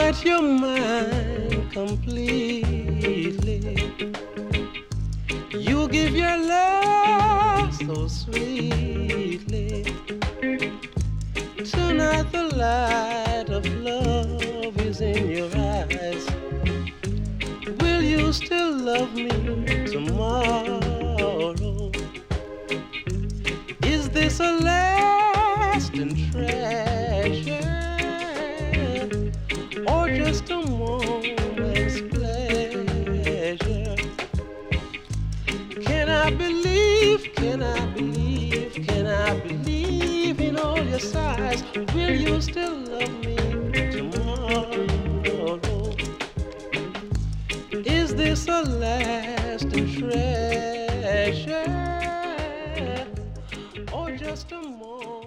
quiet your mind completely. You give your love so sweetly. Tonight the light of love is in your eyes. Will you still love me tomorrow? Is this a lasting treasure or just a moment's pleasure? Can I believe, can I believe, can I believe in all your sighs? Will you still love me tomorrow? Is this a lasting treasure or just a moment?